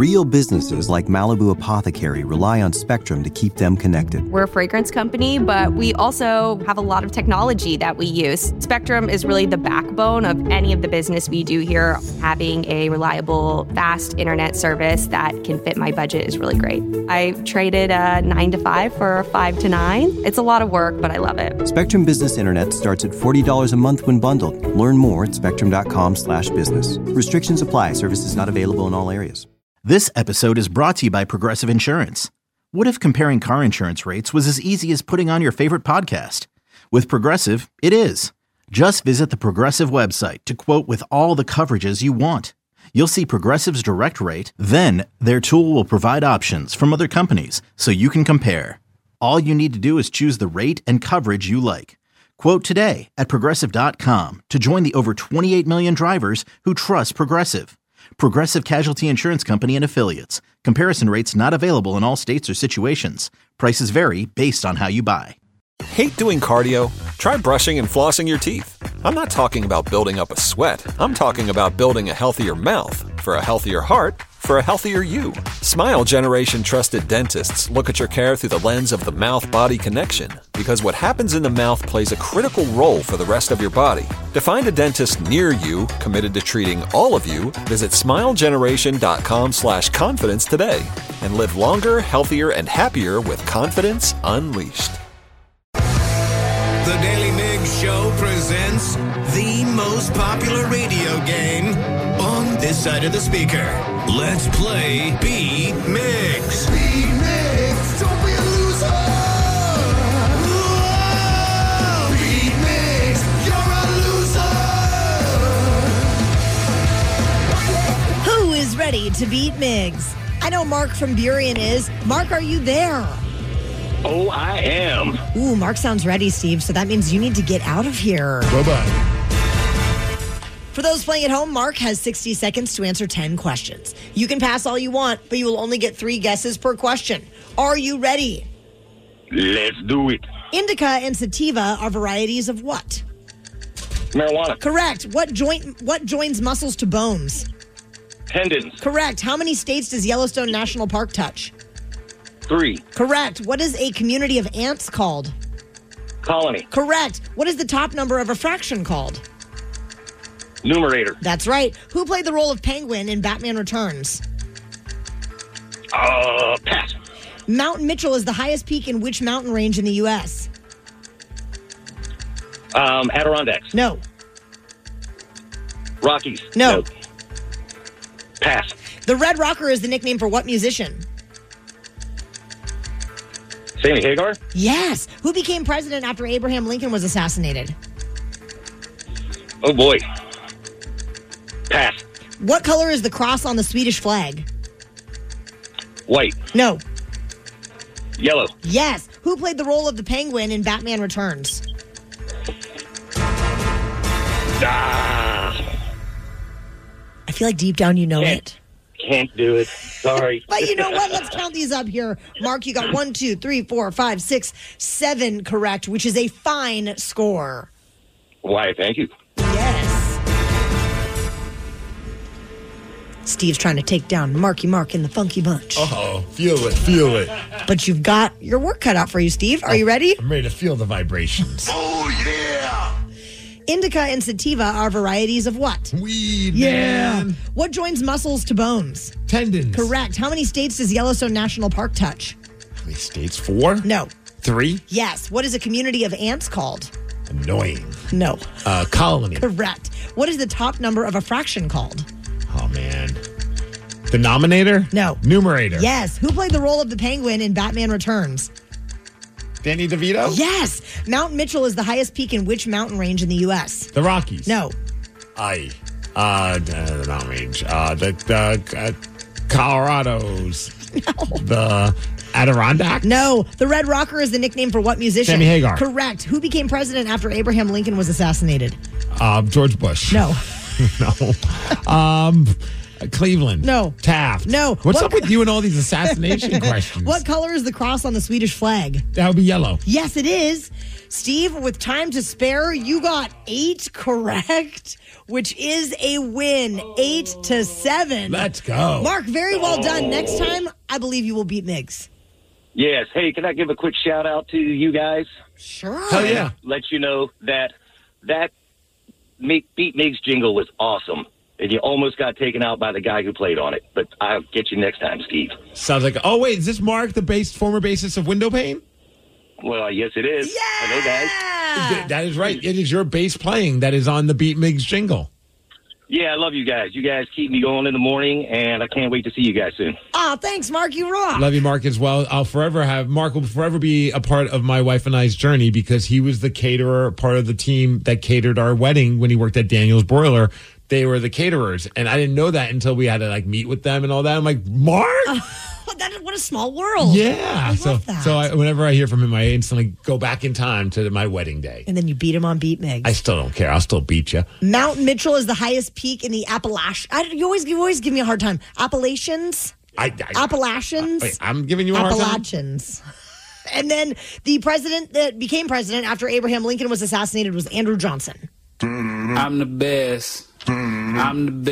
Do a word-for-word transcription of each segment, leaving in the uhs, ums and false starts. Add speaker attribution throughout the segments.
Speaker 1: Real businesses like Malibu Apothecary rely on Spectrum to keep them connected.
Speaker 2: We're a fragrance company, but we also have a lot of technology that we use. Spectrum is really the backbone of any of the business we do here. Having a reliable, fast internet service that can fit my budget is really great. I traded a nine to five for a five to nine. It's a lot of work, but I love it.
Speaker 1: Spectrum Business Internet starts at forty dollars a month when bundled. Learn more at spectrum.com slash business. Restrictions apply. Services not available in all areas.
Speaker 3: This episode is brought to you by Progressive Insurance. What if comparing car insurance rates was as easy as putting on your favorite podcast? With Progressive, it is. Just visit the Progressive website to quote with all the coverages you want. You'll see Progressive's direct rate, then their tool will provide options from other companies so you can compare. All you need to do is choose the rate and coverage you like. Quote today at Progressive dot com to join the over twenty-eight million drivers who trust Progressive. Progressive Casualty Insurance Company and Affiliates. Comparison rates not available in all states or situations. Prices vary based on how you buy.
Speaker 4: Hate doing cardio? Try brushing and flossing your teeth. I'm not talking about building up a sweat. I'm talking about building a healthier mouth. For a healthier heart, for a healthier you. Smile Generation trusted dentists look at your care through the lens of the mouth-body connection, because what happens in the mouth plays a critical role for the rest of your body. To find a dentist near you committed to treating all of you, visit smilegeneration.com slash confidence today and live longer, healthier, and happier with confidence unleashed.
Speaker 5: The Daily Migs Show presents the most popular radio game on this side of the speaker. Let's play Beat Migs. Beat Migs, don't be a loser. Whoa. Beat Migs, you're a loser.
Speaker 6: Who is ready to beat Migs? I know Mark from Burien is. Mark, are you there?
Speaker 7: Oh, I am.
Speaker 6: Ooh, Mark sounds ready, Steve, so that means you need to get out of here.
Speaker 7: Bye-bye.
Speaker 6: For those playing at home, Mark has sixty seconds to answer ten questions. You can pass all you want, but you will only get three guesses per question. Are you ready?
Speaker 7: Let's do it.
Speaker 6: Indica and sativa are varieties of what?
Speaker 7: Marijuana.
Speaker 6: Correct. What joint? What joins muscles to bones?
Speaker 7: Tendons.
Speaker 6: Correct. How many states does Yellowstone National Park touch?
Speaker 7: Three.
Speaker 6: Correct. What is a community of ants called?
Speaker 7: Colony.
Speaker 6: Correct. What is the top number of a fraction called?
Speaker 7: Numerator.
Speaker 6: That's right. Who played the role of Penguin in Batman Returns?
Speaker 7: Uh, pass.
Speaker 6: Mount Mitchell is the highest peak in which mountain range in the U S?
Speaker 7: Um, Adirondacks.
Speaker 6: No.
Speaker 7: Rockies.
Speaker 6: No.
Speaker 7: no. Pass.
Speaker 6: The Red Rocker is the nickname for what musician?
Speaker 7: Sammy Hagar?
Speaker 6: Yes. Who became president after Abraham Lincoln was assassinated?
Speaker 7: Oh, boy. Pass.
Speaker 6: What color is the cross on the Swedish flag?
Speaker 7: White.
Speaker 6: No.
Speaker 7: Yellow.
Speaker 6: Yes. Who played the role of the Penguin in Batman Returns?
Speaker 7: Ah.
Speaker 6: I feel like deep down you know
Speaker 7: Can't.
Speaker 6: it.
Speaker 7: Can't do it. Sorry.
Speaker 6: But you know what? Let's count these up here. Mark, you got one, two, three, four, five, six, seven correct, which is a fine score.
Speaker 7: Why, thank you.
Speaker 6: Yes. Steve's trying to take down Marky Mark in the Funky Bunch.
Speaker 8: Uh-oh. Feel it. Feel it.
Speaker 6: But you've got your work cut out for you, Steve. Are you ready?
Speaker 8: I'm ready to feel the vibrations.
Speaker 5: Oh, yeah.
Speaker 6: Indica and sativa are varieties of what?
Speaker 8: Weed, man.
Speaker 6: What joins muscles to bones?
Speaker 8: Tendons.
Speaker 6: Correct. How many states does Yellowstone National Park touch?
Speaker 8: How many states? Four?
Speaker 6: No.
Speaker 8: Three?
Speaker 6: Yes. What is a community of ants called?
Speaker 8: Annoying.
Speaker 6: No.
Speaker 8: Uh, colony.
Speaker 6: Correct. What is the top number of a fraction called?
Speaker 8: Oh, man. Denominator?
Speaker 6: No.
Speaker 8: Numerator?
Speaker 6: Yes. Who played the role of the Penguin in Batman Returns?
Speaker 8: Danny DeVito?
Speaker 6: Yes. Mount Mitchell is the highest peak in which mountain range in the U S?
Speaker 8: The Rockies?
Speaker 6: No.
Speaker 8: I. Uh, the mountain range. Uh, the, the uh, Colorado's.
Speaker 6: No.
Speaker 8: The Adirondack?
Speaker 6: No. The Red Rocker is the nickname for what musician?
Speaker 8: Sammy Hagar.
Speaker 6: Correct. Who became president after Abraham Lincoln was assassinated?
Speaker 8: Uh, George Bush.
Speaker 6: No.
Speaker 8: No. Um, Uh, Cleveland.
Speaker 6: No.
Speaker 8: Taft.
Speaker 6: No.
Speaker 8: What's
Speaker 6: What-
Speaker 8: up with you and all these assassination questions?
Speaker 6: What color is the cross on the Swedish flag?
Speaker 8: That would be yellow.
Speaker 6: Yes, it is. Steve, with time to spare, you got eight correct, which is a win. Eight to seven.
Speaker 8: Let's go.
Speaker 6: Mark, very well done. Next time, I believe you will beat Miggs.
Speaker 7: Yes. Hey, can I give a quick shout out to you guys?
Speaker 6: Sure.
Speaker 8: Hell yeah.
Speaker 7: Let you know that that Make, Beat Miggs jingle was awesome. And you almost got taken out by the guy who played on it. But I'll get you next time, Steve.
Speaker 8: Sounds like, oh, wait, is this Mark, the base, former bassist of Windowpane?
Speaker 7: Well, yes, it is.
Speaker 6: Yeah.
Speaker 7: Hello, guys.
Speaker 8: Th- That is right. It is your bass playing that is on the Beat Miggs jingle.
Speaker 7: Yeah, I love you guys. You guys keep me going in the morning, and I can't wait to see you guys soon.
Speaker 6: Oh, thanks, Mark. You rock.
Speaker 8: Love you, Mark, as well. I'll forever have, Mark will forever be a part of my wife and I's journey because he was the caterer, part of the team that catered our wedding when he worked at Daniel's Broiler. They were the caterers, and I didn't know that until we had to like meet with them and all that. I'm like, Mark?
Speaker 6: That, what a small world.
Speaker 8: Yeah.
Speaker 6: I
Speaker 8: so
Speaker 6: love that.
Speaker 8: so I, whenever I hear from him, I instantly go back in time to my wedding day.
Speaker 6: And then you beat him on Beat Miggs.
Speaker 8: I still don't care. I'll still beat you.
Speaker 6: Mount Mitchell is the highest peak in the Appalachians. You always, you always give me a hard time. Appalachians?
Speaker 8: I, I,
Speaker 6: Appalachians?
Speaker 8: Wait, I'm giving you a hard time?
Speaker 6: Appalachians. And then the president that became president after Abraham Lincoln was assassinated was Andrew Johnson.
Speaker 9: I'm the best. I'm the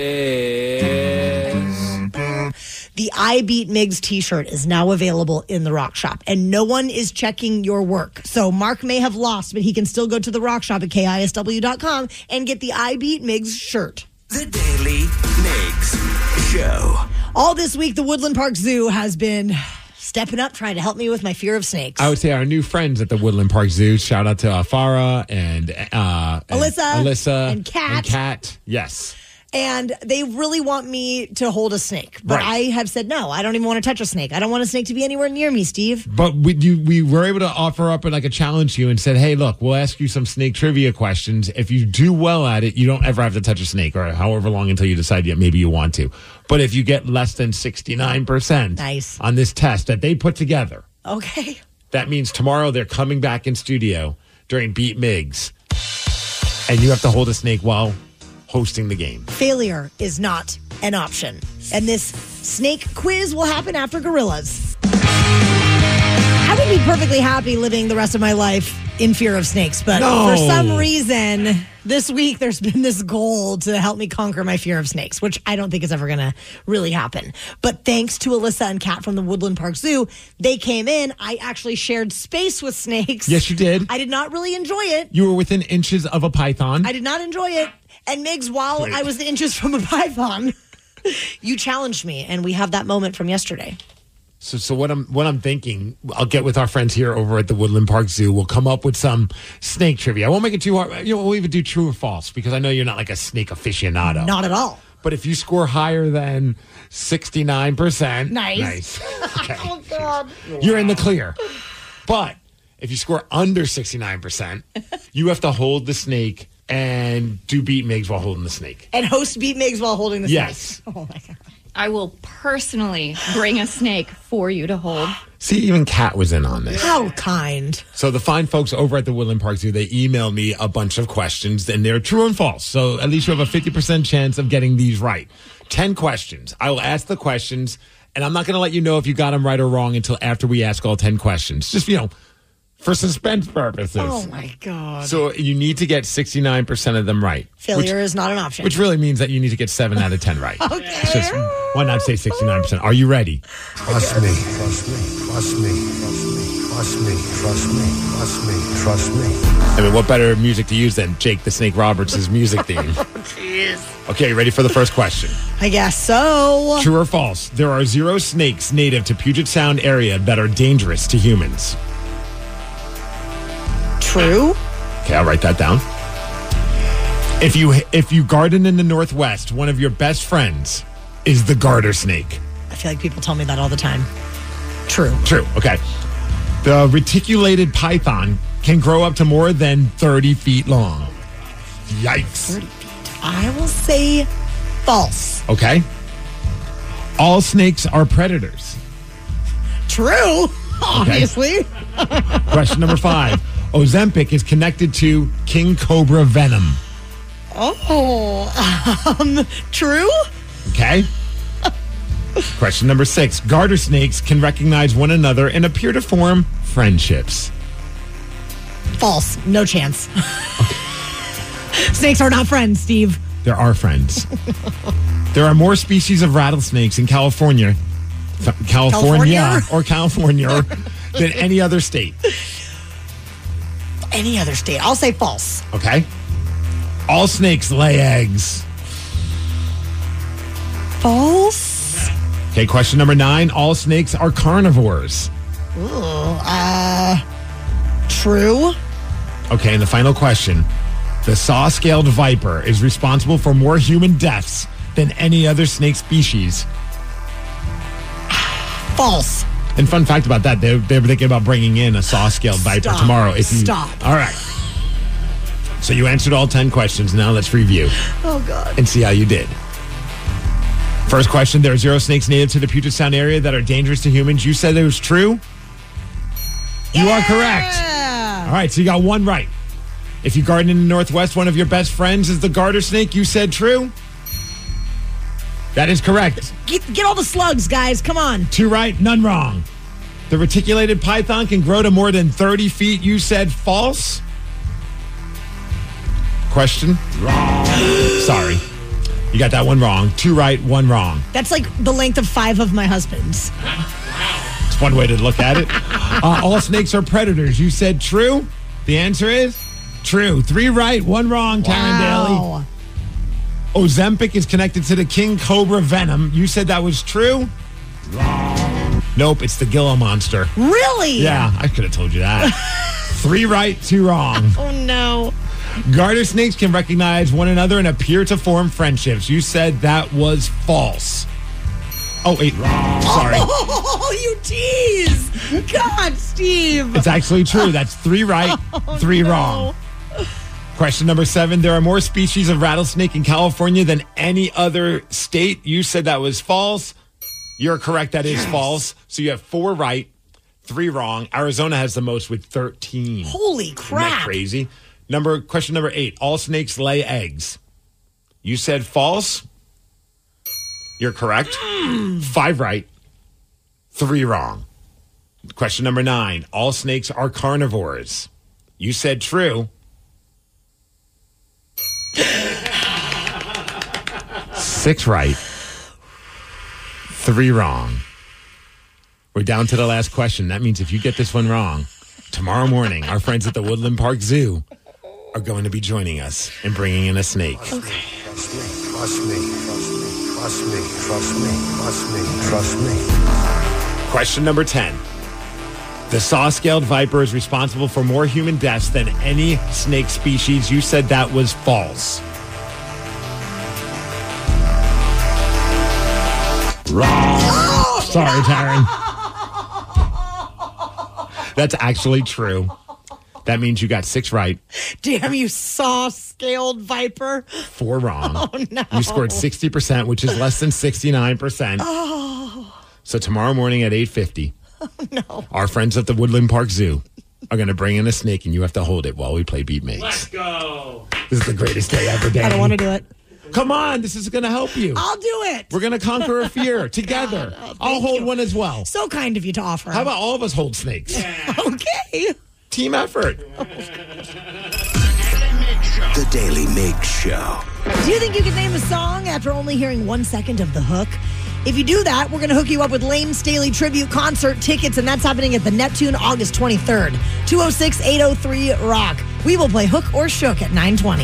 Speaker 9: best.
Speaker 6: The I Beat Miggs t-shirt is now available in the Rock Shop, and no one is checking your work. So Mark may have lost, but he can still go to the Rock Shop at K I S W dot com and get the I Beat Miggs shirt.
Speaker 5: The Daily Miggs Show.
Speaker 6: All this week, the Woodland Park Zoo has been stepping up, trying to help me with my fear of snakes.
Speaker 8: I would say our new friends at the Woodland Park Zoo. Shout out to uh, Farah and, uh, and
Speaker 6: Alyssa.
Speaker 8: Alyssa.
Speaker 6: And Kat.
Speaker 8: And Kat. Yes.
Speaker 6: And they really want me to hold a snake. But
Speaker 8: Right.
Speaker 6: I have said, no, I don't even want to touch a snake. I don't want a snake to be anywhere near me, Steve.
Speaker 8: But we you, we were able to offer up like a challenge to you and said, hey, look, we'll ask you some snake trivia questions. If you do well at it, you don't ever have to touch a snake or however long until you decide yet maybe you want to. But if you get less than sixty-nine percent
Speaker 6: Nice.
Speaker 8: on this test that they put together,
Speaker 6: Okay.
Speaker 8: that means tomorrow they're coming back in studio during Beat Miggs. And you have to hold a snake while hosting the game.
Speaker 6: Failure is not an option. And this snake quiz will happen after Gorillas. I would be perfectly happy living the rest of my life in fear of snakes, but
Speaker 8: No.
Speaker 6: for some reason, this week there's been this goal to help me conquer my fear of snakes, which I don't think is ever going to really happen. But thanks to Alyssa and Kat from the Woodland Park Zoo, they came in. I actually shared space with snakes.
Speaker 8: Yes, you did.
Speaker 6: I did not really enjoy it.
Speaker 8: You were within inches of a python.
Speaker 6: I did not enjoy it. And Miggs, while
Speaker 8: Wait.
Speaker 6: I was inches from a python, you challenged me, and we have that moment from yesterday.
Speaker 8: So, so what I'm what I'm thinking, I'll get with our friends here over at the Woodland Park Zoo. We'll come up with some snake trivia. I won't make it too hard. You know, we'll even do true or false because I know you're not like a snake aficionado.
Speaker 6: Not at all.
Speaker 8: But if you score higher than sixty-nine percent,
Speaker 6: Nice.
Speaker 8: nice. Okay.
Speaker 6: Oh, God.
Speaker 8: You're in the clear. But if you score under sixty-nine percent, you have to hold the snake and do Beat Miggs while holding the snake.
Speaker 6: And host Beat Miggs while holding the
Speaker 8: Yes.
Speaker 6: snake. Oh, my God.
Speaker 10: I will personally bring a snake for you to hold.
Speaker 8: See, even Kat was in on this.
Speaker 6: How kind.
Speaker 8: So the fine folks over at the Woodland Park Zoo, they emailed me a bunch of questions, and they're true and false. So at least you have a fifty percent chance of getting these right. ten questions. I will ask the questions, and I'm not going to let you know if you got them right or wrong until after we ask all ten questions. Just, you know, for suspense purposes.
Speaker 6: Oh, my God.
Speaker 8: So you need to get sixty-nine percent of them right.
Speaker 6: Failure
Speaker 8: which,
Speaker 6: is not an option.
Speaker 8: Which really means that you need to get seven out of ten right.
Speaker 6: Okay.
Speaker 8: It's just, why not say sixty-nine percent? Are you ready?
Speaker 11: Trust me, trust me, trust me, trust me, trust me, trust me, trust me.
Speaker 8: I mean, what better music to use than Jake the Snake Roberts' music theme?
Speaker 6: Jeez.
Speaker 8: Okay, ready for the first question?
Speaker 6: I guess so.
Speaker 8: True or false? There are zero snakes native to Puget Sound area that are dangerous to humans.
Speaker 6: True.
Speaker 8: Okay, I'll write that down. If you if you garden in the Northwest, one of your best friends is the garter snake.
Speaker 6: I feel like people tell me that all the time. True.
Speaker 8: True. Okay. The reticulated python can grow up to more than thirty feet long. Yikes.
Speaker 6: thirty feet. I will say false.
Speaker 8: Okay. All snakes are predators.
Speaker 6: True. Obviously.
Speaker 8: Question number five. Ozempic is connected to king cobra venom.
Speaker 6: Oh. Um, true?
Speaker 8: Okay. Question number six. Garter snakes can recognize one another and appear to form friendships.
Speaker 6: False. No chance. Snakes are not friends, Steve.
Speaker 8: There are friends. There are more species of rattlesnakes in California, California,
Speaker 6: California?
Speaker 8: or California than any other state.
Speaker 6: Any other state. I'll say false.
Speaker 8: Okay. All snakes lay eggs.
Speaker 6: False.
Speaker 8: Okay, question number nine. All snakes are carnivores.
Speaker 6: Ooh, uh, true.
Speaker 8: Okay, and the final question. The saw-scaled viper is responsible for more human deaths than any other snake species.
Speaker 6: False.
Speaker 8: And fun fact about that, they, they were thinking about bringing in a saw-scaled viper
Speaker 6: Stop.
Speaker 8: tomorrow. If you,
Speaker 6: Stop.
Speaker 8: All right. So you answered all ten questions. Now let's review.
Speaker 6: Oh, God.
Speaker 8: And see how you did. First question, there are zero snakes native to the Puget Sound area that are dangerous to humans. You said it was true? You
Speaker 6: yeah!
Speaker 8: are correct. All right, so you got one right. If you garden in the Northwest, one of your best friends is the garter snake. You said true? That is correct.
Speaker 6: Get, get all the slugs, guys. Come on.
Speaker 8: Two right, none wrong. The reticulated python can grow to more than thirty feet. You said false? Question? Wrong. Sorry. You got that one wrong. Two right, one wrong.
Speaker 6: That's like the length of five of my husbands.
Speaker 8: It's one way to look at it. Uh, all snakes are predators. You said true? The answer is true. Three right, one wrong, Taryn
Speaker 6: Wow.
Speaker 8: Daly. Ozempic is connected to the king cobra venom. You said that was true? Wrong. Nope, it's the Gila monster.
Speaker 6: Really?
Speaker 8: Yeah, I could have told you that. Three right, two wrong.
Speaker 6: Oh, no.
Speaker 8: Garter snakes can recognize one another and appear to form friendships. You said that was false. Oh, wait. Wrong. Sorry.
Speaker 6: Oh, you tease. God, Steve.
Speaker 8: It's actually true. That's three right,
Speaker 6: Oh,
Speaker 8: three
Speaker 6: no.
Speaker 8: wrong. Question number seven. There are more species of rattlesnake in California than any other state. You said that was false. You're correct. That is yes. false. So you have four right, three wrong. Arizona has the most with thirteen.
Speaker 6: Holy crap.
Speaker 8: Isn't that crazy? Number question number eight. All snakes lay eggs. You said false. You're correct.
Speaker 6: Mm.
Speaker 8: Five right, three wrong. Question number nine. All snakes are carnivores. You said true. Six right, three wrong. We're down to the last question. That means if you get this one wrong, tomorrow morning, our friends at the Woodland Park Zoo are going to be joining us and bringing in a snake.
Speaker 11: Okay. Trust me, trust me, trust me, trust me, trust me, trust me, trust me.
Speaker 8: Question number ten. The saw-scaled viper is responsible for more human deaths than any snake species. You said that was false. Wrong.
Speaker 6: Oh,
Speaker 8: Sorry, Taryn. That's actually true. That means you got six right.
Speaker 6: Damn, you saw-scaled viper.
Speaker 8: Four wrong.
Speaker 6: Oh, no.
Speaker 8: You scored sixty percent, which is less than sixty-nine percent.
Speaker 6: Oh.
Speaker 8: So tomorrow morning at eight fifty,
Speaker 6: Oh, no.
Speaker 8: our friends at the Woodland Park Zoo are going to bring in a snake, and you have to hold it while we play Beat Makes.
Speaker 9: Let's go.
Speaker 8: This is the greatest day ever, Dan.
Speaker 6: I don't want to do it.
Speaker 8: Come on, this is going to help you.
Speaker 6: I'll do it.
Speaker 8: We're going to conquer a fear together.
Speaker 6: God, oh,
Speaker 8: I'll hold
Speaker 6: you.
Speaker 8: one as well.
Speaker 6: So kind of you to offer.
Speaker 8: How about all of us hold snakes?
Speaker 9: Yeah.
Speaker 6: Okay.
Speaker 8: Team effort.
Speaker 5: The Daily Mix Show.
Speaker 6: Do you think you can name a song after only hearing one second of the hook? If you do that, we're going to hook you up with Lane Staley Tribute Concert tickets, and that's happening at the Neptune August twenty-third. two oh six, eight oh three, ROCK. We will play Hook or Shook at nine twenty.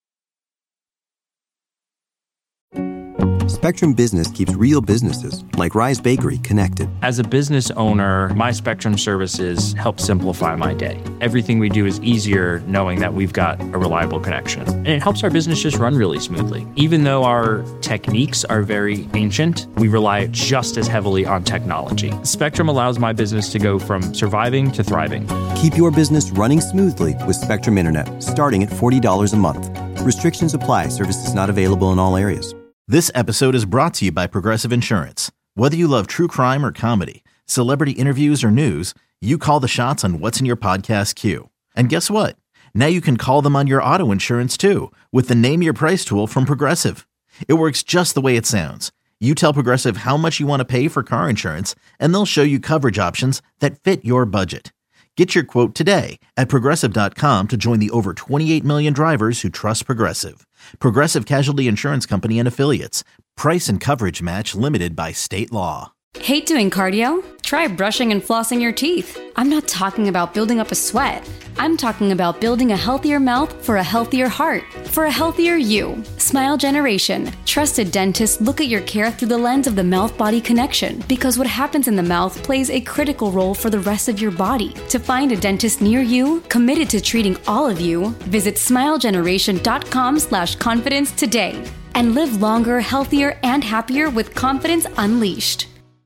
Speaker 1: Spectrum Business keeps real businesses, like Rise Bakery, connected.
Speaker 12: As a business owner, my Spectrum services help simplify my day. Everything we do is easier knowing that we've got a reliable connection. And it helps our business just run really smoothly. Even though our techniques are very ancient, we rely just as heavily on technology. Spectrum allows my business to go from surviving to thriving.
Speaker 1: Keep your business running smoothly with Spectrum Internet, starting at forty dollars a month. Restrictions apply. Services not available in all areas.
Speaker 3: This episode is brought to you by Progressive Insurance. Whether you love true crime or comedy, celebrity interviews or news, you call the shots on what's in your podcast queue. And guess what? Now you can call them on your auto insurance too with the Name Your Price tool from Progressive. It works just the way it sounds. You tell Progressive how much you want to pay for car insurance, and they'll show you coverage options that fit your budget. Get your quote today at Progressive dot com to join the over twenty-eight million drivers who trust Progressive. Progressive Casualty Insurance Company and Affiliates. Price and coverage match limited by state law.
Speaker 13: Hate doing cardio? Try brushing and flossing your teeth. I'm not talking about building up a sweat. I'm talking about building a healthier mouth for a healthier heart, for a healthier you. Smile Generation. Trusted dentists look at your care through the lens of the mouth-body connection, because what happens in the mouth plays a critical role for the rest of your body. To find a dentist near you, committed to treating all of you, visit smile generation dot com slash confidence today. And live longer, healthier, and happier with confidence unleashed.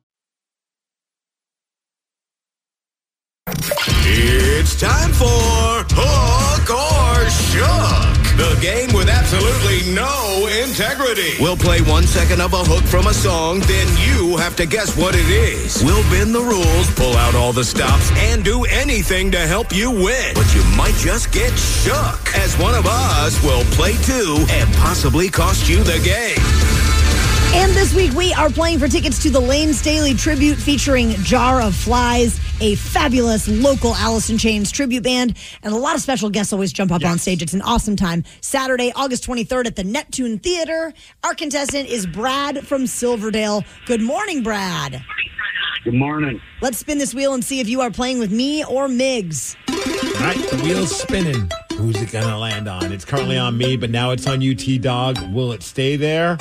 Speaker 5: It's time for Hook or Shook, the game with absolutely no integrity. We'll play one second of a hook from a song, then you have to guess what it is. We'll bend the rules, pull out all the stops, and do anything to help you win. But you might just get shook, as one of us will play too and possibly cost you the game.
Speaker 6: And this week we are playing for tickets to the Lane Staley tribute featuring Jar of Flies, a fabulous local Alice in Chains tribute band, and a lot of special guests always jump up yes. on stage. It's an awesome time. Saturday, August twenty-third at the Neptune Theater. Our contestant is Brad from Silverdale. Good morning, Brad.
Speaker 14: Good morning.
Speaker 6: Let's spin this wheel and see if you are playing with me or Miggs.
Speaker 8: All right, the wheel's spinning. Who's it going to land on? It's currently on me, but now it's on you, T-Dog. Will it stay there?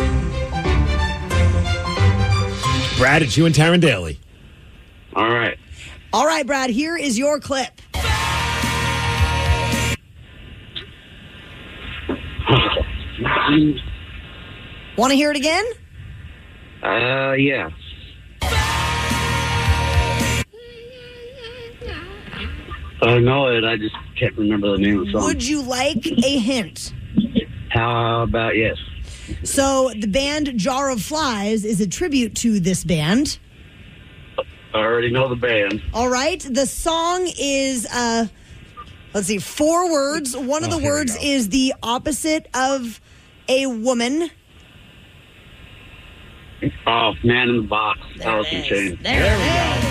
Speaker 8: Brad, it's you and Taryn Daly.
Speaker 14: All right.
Speaker 6: All right, Brad, here is your clip. Want to hear it again?
Speaker 14: Uh, yeah. I know it, I just can't remember the name of the song.
Speaker 6: Would you like a hint?
Speaker 14: How about yes?
Speaker 6: So the band Jar of Flies is a tribute to this band.
Speaker 14: I already know the band.
Speaker 6: All right. The song is, uh, let's see, four words. One of oh, the words is the opposite of a woman.
Speaker 14: Oh, Man in the Box. Alice in Chains.
Speaker 6: There, there we go.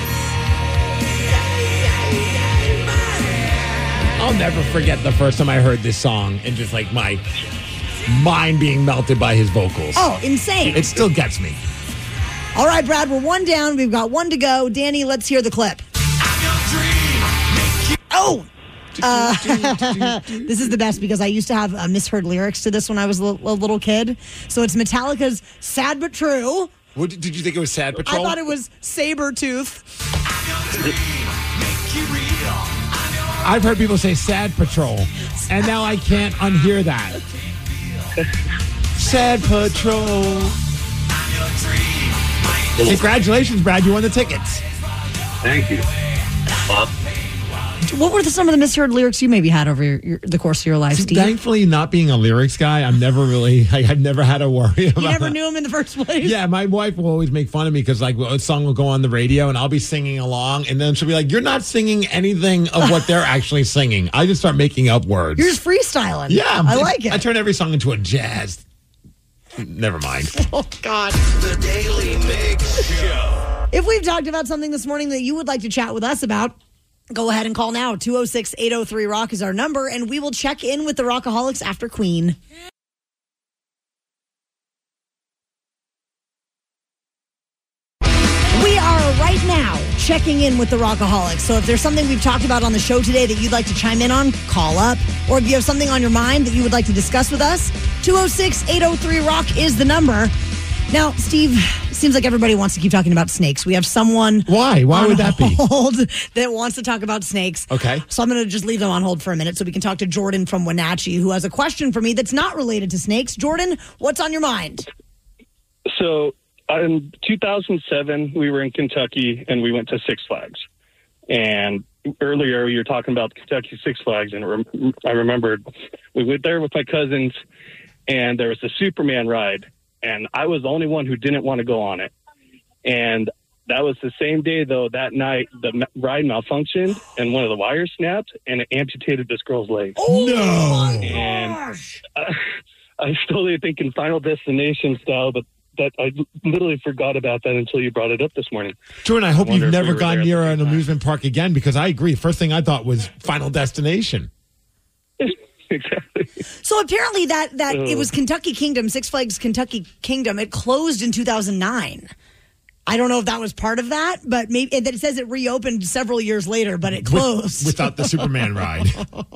Speaker 8: I'll never forget the first time I heard this song and just like my mind being melted by his vocals.
Speaker 6: Oh, insane.
Speaker 8: It still gets me.
Speaker 6: All right, Brad, we're one down. We've got one to go. Danny, let's hear the clip. Oh! Uh, this is the best because I used to have uh, misheard lyrics to this when I was a little, a little kid. So it's Metallica's Sad But True.
Speaker 8: What, did you think it was Sad Patrol?
Speaker 6: I thought it was Sabretooth.
Speaker 8: I've heard people say Sad Patrol, and now I can't unhear that. Sad Patrol. Congratulations, Brad. You won the tickets.
Speaker 14: Thank you. Bob.
Speaker 6: What were the, some of the misheard lyrics you maybe had over your, your, the course of your life, Steve?
Speaker 8: Thankfully, not being a lyrics guy, I'm never really, I, I've never had to worry about
Speaker 6: You never
Speaker 8: that.
Speaker 6: knew him in the first place?
Speaker 8: Yeah, my wife will always make fun of me because like a song will go on the radio and I'll be singing along and then she'll be like, you're not singing anything of what they're actually singing. I just start making up words.
Speaker 6: You're just freestyling.
Speaker 8: Yeah.
Speaker 6: I like it.
Speaker 8: I turn every song into a jazz. Never mind.
Speaker 6: Oh, God.
Speaker 5: The Daily Mix Show.
Speaker 6: If we've talked about something this morning that you would like to chat with us about, go ahead and call now. two oh six, eight oh three, rock is our number, and we will check in with the Rockaholics after Queen. We are right now checking in with the Rockaholics. So if there's something we've talked about on the show today that you'd like to chime in on, call up. Or if you have something on your mind that you would like to discuss with us, two oh six, eight oh three, rock is the number. Now, Steve, it seems like everybody wants to keep talking about snakes. We have someone
Speaker 8: Why? Why would that be?
Speaker 6: hold that wants to talk about snakes.
Speaker 8: Okay.
Speaker 6: So I'm going to just leave them on hold for a minute so we can talk to Jordan from Wenatchee, who has a question for me that's not related to snakes. Jordan, what's on your mind?
Speaker 15: So in two thousand seven, we were in Kentucky and we went to Six Flags. And earlier you were talking about Kentucky Six Flags, and rem- I remembered we went there with my cousins, and there was a Superman ride. And I was the only one who didn't want to go on it. And that was the same day, though, that night, the ride malfunctioned and one of the wires snapped and it amputated this girl's leg.
Speaker 6: Oh,
Speaker 8: no.
Speaker 15: And uh, I was totally thinking Final Destination style, but that I literally forgot about that until you brought it up this morning.
Speaker 8: Jordan, I hope
Speaker 15: wonder
Speaker 8: you've
Speaker 15: if
Speaker 8: never
Speaker 15: we were
Speaker 8: gone
Speaker 15: there
Speaker 8: near
Speaker 15: at the
Speaker 8: an
Speaker 15: same time.
Speaker 8: amusement park again, because I agree. First thing I thought was Final Destination.
Speaker 15: Exactly.
Speaker 6: So apparently that that
Speaker 15: Oh.
Speaker 6: it was Kentucky Kingdom, Six Flags Kentucky Kingdom. It closed in two thousand nine. I don't know if that was part of that, but maybe and it says it reopened several years later, but it closed.
Speaker 8: With, without the Superman ride.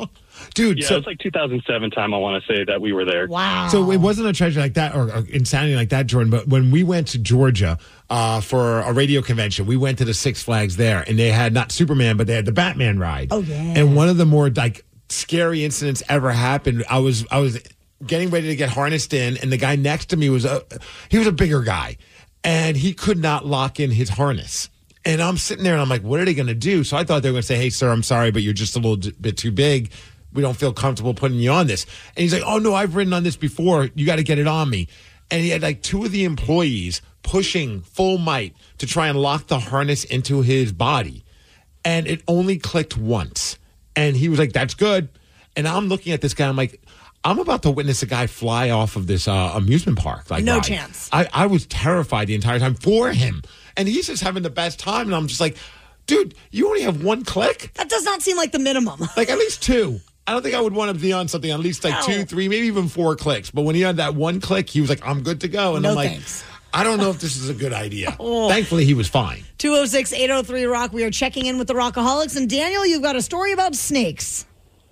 Speaker 8: Dude,
Speaker 15: Yeah,
Speaker 8: so
Speaker 15: it's like two thousand seven time, I want to say, that we were there.
Speaker 6: Wow.
Speaker 8: So it wasn't a treasure like that or, or insanity like that, Jordan. But when we went to Georgia uh, for a radio convention, we went to the Six Flags there, and they had not Superman, but they had the Batman ride.
Speaker 6: Oh, yeah.
Speaker 8: And one of the more like scary incidents ever happened. I was I was getting ready to get harnessed in, and the guy next to me was a he was a bigger guy, and he could not lock in his harness. And I'm sitting there, and I'm like, what are they going to do? So I thought they were going to say, hey, sir, I'm sorry, but you're just a little d- bit too big. We don't feel comfortable putting you on this. And he's like, oh, no, I've ridden on this before. You got to get it on me. And he had like two of the employees pushing full might to try and lock the harness into his body. And it only clicked once. And he was like, that's good. And I'm looking at this guy. I'm like, I'm about to witness a guy fly off of this uh, amusement park. Like,
Speaker 6: No
Speaker 8: ride.
Speaker 6: chance.
Speaker 8: I, I was terrified the entire time for him. And he's just having the best time. And I'm just like, dude, you only have one click?
Speaker 6: That does not seem like the minimum.
Speaker 8: Like at least two. I don't think I would want to be on something at least like
Speaker 6: No.
Speaker 8: two, three, maybe even four clicks. But when he had that one click, he was like, I'm good to go. And
Speaker 6: No
Speaker 8: I'm like,
Speaker 6: thanks.
Speaker 8: I don't know if this is a good idea.
Speaker 6: Oh.
Speaker 8: Thankfully, he was fine.
Speaker 6: two oh six, eight oh three, ROCK. We are checking in with the Rockaholics. And Daniel, you've got a story about snakes.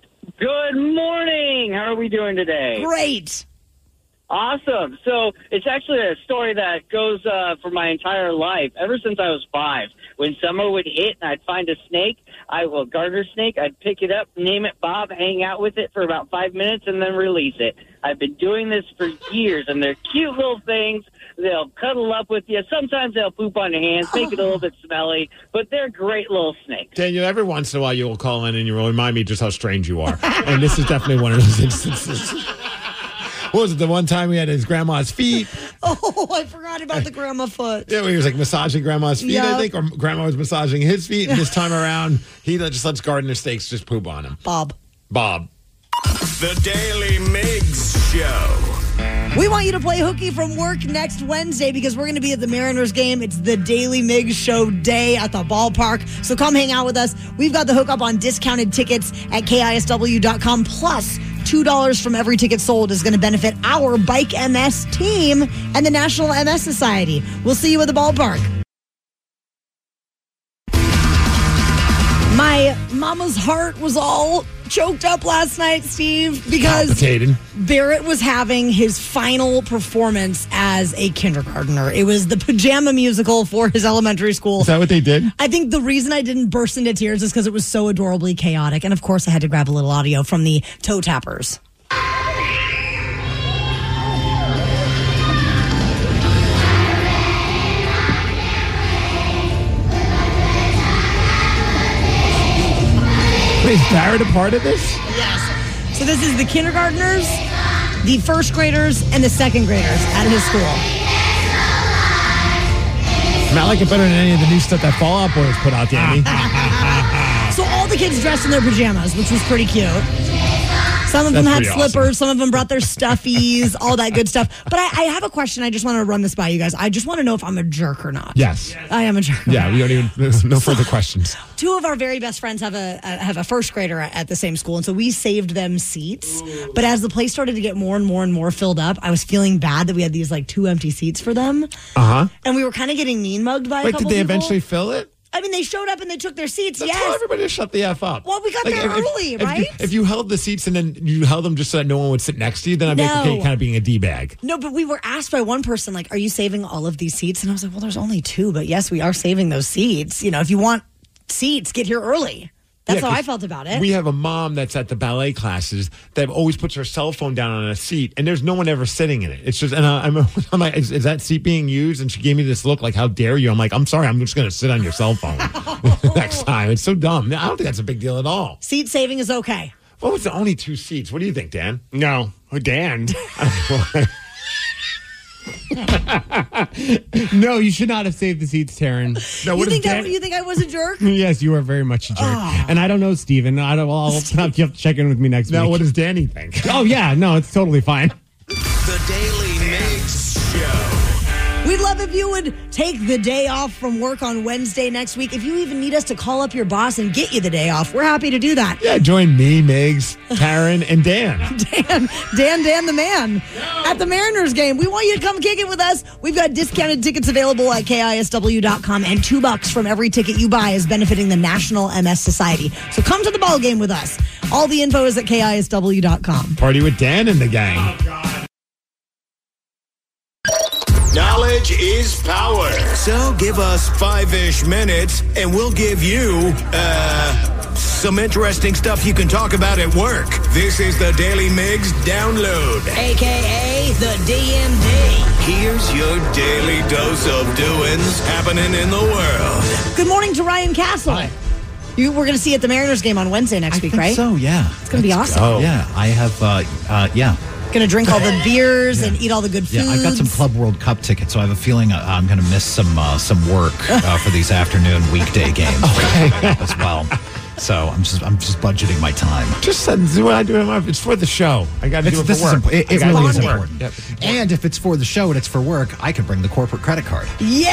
Speaker 16: Good morning. How are we doing today?
Speaker 6: Great.
Speaker 16: Awesome. So it's actually a story that goes uh, for my entire life, ever since I was five. When summer would hit and I'd find a snake, I will garter snake, I'd pick it up, name it Bob, hang out with it for about five minutes, and then release it. I've been doing this for years, and they're cute little things. They'll cuddle up with you. Sometimes they'll poop on your hands, make it a little bit smelly, but they're great little snakes.
Speaker 8: Daniel, every once in a while you'll call in and you'll remind me just how strange you are. And this is definitely one of those instances. What was it, the one time we had his grandma's feet?
Speaker 6: Oh, I forgot about the grandma foot.
Speaker 8: Yeah, he was like massaging grandma's feet, I
Speaker 6: Yep.
Speaker 8: think, or grandma was massaging his feet. And this time around, he just lets gardener snakes just poop on him.
Speaker 6: Bob.
Speaker 8: Bob.
Speaker 5: The Daily Migs Show.
Speaker 6: We want you to play hooky from work next Wednesday because we're going to be at the Mariners game. It's the Daily Migs Show day at the ballpark. So come hang out with us. We've got the hookup on discounted tickets at K I S W dot com. Plus, two dollars from every ticket sold is going to benefit our Bike M S team and the National M S Society. We'll see you at the ballpark. My mama's heart was all choked up last night, Steve, because
Speaker 8: Palpitating.
Speaker 6: Barrett was having his final performance as a kindergartner. It was the pajama musical for his elementary school.
Speaker 8: Is that what they did?
Speaker 6: I think the reason I didn't burst into tears is because it was so adorably chaotic. And of course, I had to grab a little audio from the Toe Tappers.
Speaker 8: Is Barrett a part of this?
Speaker 6: Yes. So this is the kindergartners, the first graders, and the second graders at his school.
Speaker 8: I like it better than any of the new stuff that Fall Out Boy has put out, Danny.
Speaker 6: So all the kids dressed in their pajamas, which was pretty cute. Some of them
Speaker 8: That's
Speaker 6: had
Speaker 8: pretty awesome.
Speaker 6: slippers. Some of them brought their stuffies, all that good stuff. But I, I have a question. I just want to run this by you guys. I just want to know if I'm a jerk or not.
Speaker 8: Yes.
Speaker 6: I am a jerk.
Speaker 8: Yeah, we don't even, no further questions.
Speaker 6: Two of our very best friends have a, a have a first grader at, at the same school, and so we saved them seats. But as the place started to get more and more and more filled up, I was feeling bad that we had these like two empty seats for them,
Speaker 8: Uh-huh.
Speaker 6: and we were kind of getting mean mugged by a
Speaker 8: Wait,
Speaker 6: couple
Speaker 8: did they
Speaker 6: people.
Speaker 8: eventually fill it?
Speaker 6: I mean, they showed up and they took their seats.
Speaker 8: Tell
Speaker 6: yes.
Speaker 8: everybody to shut the F up.
Speaker 6: Well, we got
Speaker 8: Like,
Speaker 6: there
Speaker 8: if-
Speaker 6: early,
Speaker 8: if,
Speaker 6: right?
Speaker 8: You, if you held the seats and then you held them just so that no one would sit next to you, then I'd be like,
Speaker 6: No.
Speaker 8: okay, you're kind of being a D-bag.
Speaker 6: No, but we were asked by one person, like, are you saving all of these seats? And I was like, well, there's only two, but yes, we are saving those seats. You know, if you want seats, get here early. That's
Speaker 8: Yeah,
Speaker 6: how I
Speaker 8: 'cause
Speaker 6: felt about it.
Speaker 8: We have a mom that's at the ballet classes that always puts her cell phone down on a seat, and there's no one ever sitting in it. It's just, and I, I'm, I'm like, is, is that seat being used? And she gave me this look like, how dare you? I'm like, I'm sorry, I'm just going to sit on your cell phone next time. It's so dumb. I don't think that's a big deal at all.
Speaker 6: Seat saving is okay.
Speaker 8: What was the only two seats? What do you think, Dan? No. Oh, Dan.
Speaker 17: No, you should not have saved the seats, Taryn.
Speaker 8: No,
Speaker 6: You
Speaker 8: what
Speaker 6: think,
Speaker 8: is
Speaker 6: I,
Speaker 8: Dan?
Speaker 6: you think I was a jerk?
Speaker 17: Yes, you are very much a jerk.
Speaker 6: Oh.
Speaker 17: And I don't know, Steven. I don't, I'll have to check in with me next
Speaker 8: Now,
Speaker 17: week.
Speaker 8: what does Danny think?
Speaker 17: Oh, yeah. No, it's totally fine.
Speaker 5: The Daily Migs Show.
Speaker 6: if you would take the day off from work on Wednesday next week. If you even need us to call up your boss and get you the day off, we're happy to do that.
Speaker 8: Yeah, join me, Migs, Taryn, and Dan.
Speaker 6: Dan, Dan, Dan the man. At the Mariners game, we want you to come kick it with us. We've got discounted tickets available at K I S W dot com, and two bucks from every ticket you buy is benefiting the National M S Society. So come to the ball game with us. All the info is at K I S W dot com.
Speaker 8: Party with Dan and the gang. Oh, God.
Speaker 5: Knowledge is power. So give us five-ish minutes, and we'll give you, uh, some interesting stuff you can talk about at work. This is the Daily Migs Download.
Speaker 6: A K A the D M D.
Speaker 5: Here's your daily dose of doings happening in the world.
Speaker 6: Good morning to Ryan Castle.
Speaker 18: Hi.
Speaker 6: You, we're going to see you at the Mariners game on Wednesday next
Speaker 18: I
Speaker 6: week,
Speaker 18: think
Speaker 6: right?
Speaker 18: So, yeah.
Speaker 6: It's going to be awesome.
Speaker 18: Oh. Yeah, I have, uh, uh, yeah.
Speaker 6: Going to drink all the beers yeah. and eat all the good foods.
Speaker 18: Yeah, I've got some Club World Cup tickets, so I have a feeling I'm going to miss some uh, some work uh, for these afternoon weekday games
Speaker 8: okay.
Speaker 18: as well. So I'm just I'm just budgeting my time.
Speaker 8: Just do what I do. It's for the show. I got to do it for
Speaker 18: this
Speaker 8: work.
Speaker 18: Is imp- it it really is important.
Speaker 8: Yep.
Speaker 18: And if it's for the show and it's for work, I can bring the corporate credit card.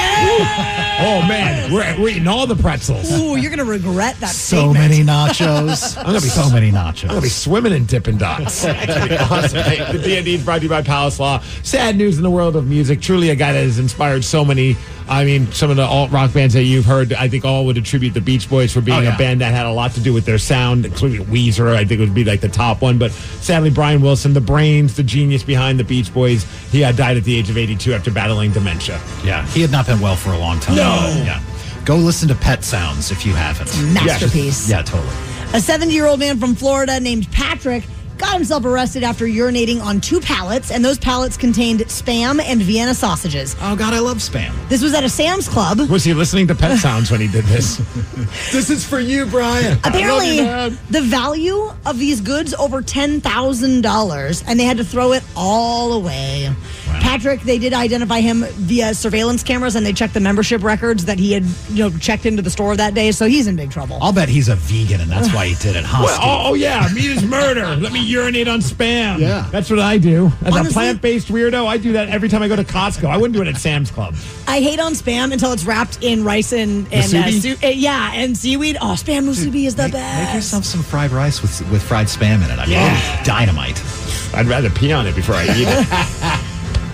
Speaker 6: Yeah!
Speaker 8: Oh, man. We're, we're eating all the pretzels.
Speaker 6: Ooh, you're going to regret that
Speaker 18: So
Speaker 6: statement.
Speaker 18: many nachos.
Speaker 8: I'm gonna be
Speaker 18: so many nachos.
Speaker 8: I'm going to be swimming in Dippin' Dots. It's going to be awesome. Hey, the D and D is brought to you by Palace Law. Sad news in the world of music. Truly a guy that has inspired so many. I mean, some of the alt-rock bands that you've heard, I think all would attribute the Beach Boys for being
Speaker 18: oh, yeah.
Speaker 8: a band that had a lot to do with their sound, including Weezer, I think would be like the top one. But sadly, Brian Wilson, the brains, the genius behind the Beach Boys, he had died at the age of eighty-two after battling dementia.
Speaker 18: Yeah, he had not been well for a long time.
Speaker 8: No.
Speaker 18: Yeah. Go listen to Pet Sounds if you haven't.
Speaker 6: Masterpiece.
Speaker 18: Yeah, totally.
Speaker 6: A seventy-year-old man from Florida named Patrick got himself arrested after urinating on two pallets, and those pallets contained Spam and Vienna sausages.
Speaker 18: Oh, God, I love Spam.
Speaker 6: This was at a Sam's Club.
Speaker 8: Was he listening to Pet Sounds when he did this? This is for you, Brian.
Speaker 6: Apparently,
Speaker 8: you,
Speaker 6: the value of these goods over ten thousand dollars, and they had to throw it all away. Wow. Patrick, they did identify him via surveillance cameras, and they checked the membership records that he had, you know, checked into the store that day, so he's in big trouble.
Speaker 18: I'll bet he's a vegan, and that's why he did it, huh?
Speaker 8: Well, oh, oh, yeah, meat is murder. Let me urinate on Spam.
Speaker 18: Yeah.
Speaker 8: That's what I do. As
Speaker 6: Honestly,
Speaker 8: a plant-based weirdo, I do that every time I go to Costco. I wouldn't do it at Sam's Club.
Speaker 6: I hate on Spam until it's wrapped in rice and, and uh, su- uh, yeah, and seaweed. Oh, Spam musubi is the
Speaker 18: make,
Speaker 6: best.
Speaker 18: Make yourself some fried rice with with fried Spam in it. I mean,
Speaker 8: Yeah.
Speaker 18: dynamite.
Speaker 8: I'd rather pee on it before I eat it.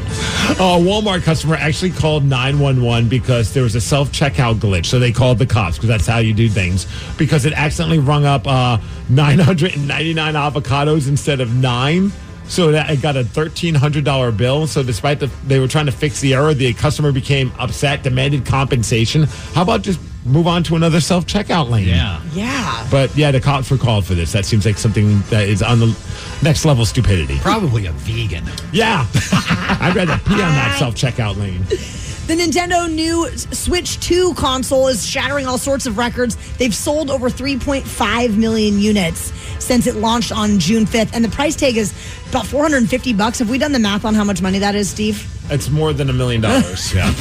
Speaker 8: A Walmart customer actually called nine one one because there was a self-checkout glitch. So they called the cops because that's how you do things. Because it accidentally rung up uh, nine hundred ninety-nine avocados instead of nine. So that it got a thirteen hundred dollars bill. So despite the they were trying to fix the error, the customer became upset, demanded compensation. How about just move on to another self-checkout lane?
Speaker 18: Yeah.
Speaker 6: Yeah.
Speaker 8: But yeah, the cops were called for this. That seems like something that is on the next level stupidity.
Speaker 18: Probably a vegan.
Speaker 8: Yeah. I'd rather pee on that self-checkout lane.
Speaker 6: The Nintendo new Switch two console is shattering all sorts of records. They've sold over three point five million units since it launched on June fifth, and the price tag is about four hundred fifty bucks. Have we done the math on how much money that is, Steve?
Speaker 8: It's more than a million dollars. Yeah.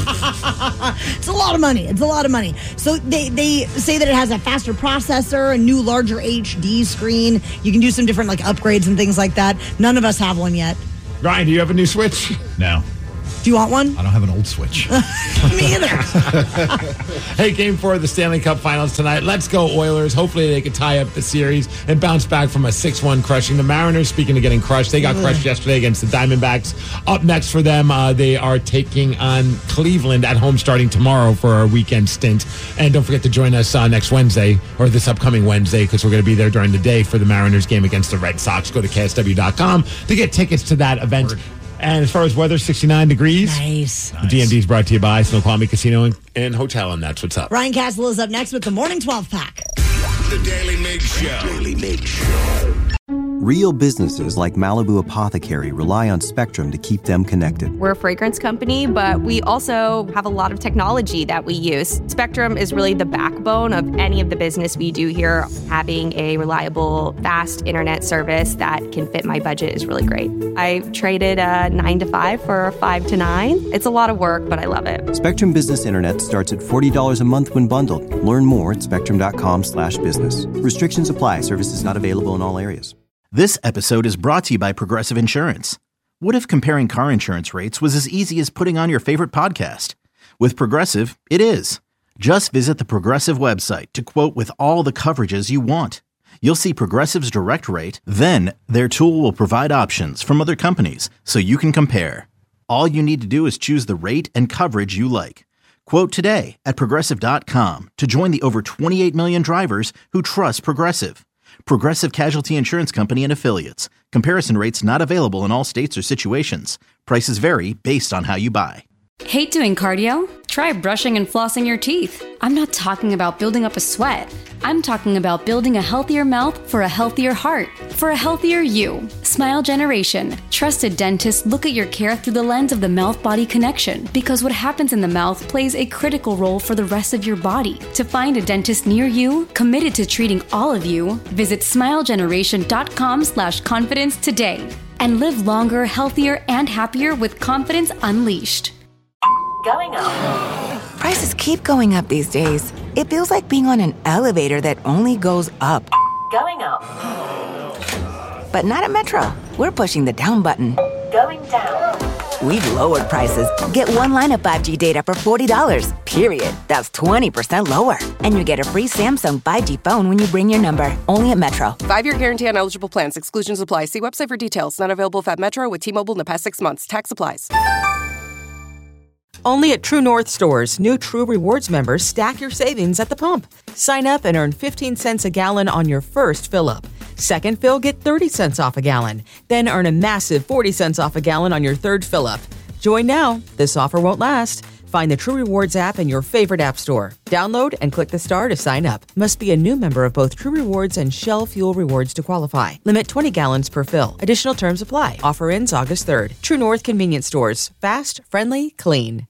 Speaker 6: It's a lot of money. It's a lot of money. So they, they say that it has a faster processor, a new larger H D screen. You can do some different like upgrades and things like that. None of us have one yet.
Speaker 8: Ryan, do you have a new Switch?
Speaker 18: No.
Speaker 6: Do you want one?
Speaker 18: I don't have an old Switch.
Speaker 6: Me either.
Speaker 8: Hey, game four of the Stanley Cup Finals tonight. Let's go Oilers. Hopefully they can tie up the series and bounce back from a six one crushing. The Mariners, speaking of getting crushed, they got
Speaker 6: Ugh.
Speaker 8: crushed yesterday against the Diamondbacks. Up next for them, uh, they are taking on Cleveland at home starting tomorrow for our weekend stint. And don't forget to join us uh, next Wednesday, or this upcoming Wednesday, because we're going to be there during the day for the Mariners game against the Red Sox. Go to K S W dot com to get tickets to that event. Word. And as far as weather, sixty-nine degrees.
Speaker 6: Nice.
Speaker 8: The D M D is brought to you by Snoqualmie Casino and, and Hotel, and that's what's up.
Speaker 6: Ryan Castle is up next with the Morning twelve pack.
Speaker 5: The Daily Migs Show. Daily Migs Show.
Speaker 1: Real businesses like Malibu Apothecary rely on Spectrum to keep them connected.
Speaker 2: We're a fragrance company, but we also have a lot of technology that we use. Spectrum is really the backbone of any of the business we do here. Having a reliable, fast internet service that can fit my budget is really great. I traded a nine to five for a five to nine. It's a lot of work, but I love it.
Speaker 1: Spectrum Business Internet starts at forty dollars a month when bundled. Learn more at spectrum dot com slash business. Restrictions apply. Services not available in all areas.
Speaker 3: This episode is brought to you by Progressive Insurance. What if comparing car insurance rates was as easy as putting on your favorite podcast? With Progressive, it is. Just visit the Progressive website to quote with all the coverages you want. You'll see Progressive's direct rate, then their tool will provide options from other companies so you can compare. All you need to do is choose the rate and coverage you like. Quote today at Progressive dot com to join the over twenty-eight million drivers who trust Progressive. Progressive Casualty Insurance Company and Affiliates. Comparison rates not available in all states or situations. Prices vary based on how you buy.
Speaker 13: Hate doing cardio? Try brushing and flossing your teeth. I'm not talking about building up a sweat. I'm talking about building a healthier mouth for a healthier heart, for a healthier you. Smile Generation. Trusted dentists look at your care through the lens of the mouth-body connection because what happens in the mouth plays a critical role for the rest of your body. To find a dentist near you, committed to treating all of you, visit smilegeneration.com slash confidence today and live longer, healthier, and happier with confidence unleashed.
Speaker 19: Going up. Prices keep going up these days. It feels like being on an elevator that only goes up. Going up. But not at Metro. We're pushing the down button. Going down. We've lowered prices. Get one line of five G data for forty dollars, period. That's twenty percent lower. And you get a free Samsung five G phone when you bring your number. Only at Metro.
Speaker 20: Five-year guarantee on eligible plans. Exclusions apply. See website for details. Not available if at Metro with T-Mobile in the past six months. Tax applies.
Speaker 21: Only at True North stores, new True Rewards members stack your savings at the pump. Sign up and earn fifteen cents a gallon on your first fill-up. Second fill, get thirty cents off a gallon. Then earn a massive forty cents off a gallon on your third fill-up. Join now. This offer won't last. Find the True Rewards app in your favorite app store. Download and click the star to sign up. Must be a new member of both True Rewards and Shell Fuel Rewards to qualify. Limit twenty gallons per fill. Additional terms apply. Offer ends August third. True North Convenience Stores. Fast, friendly, clean.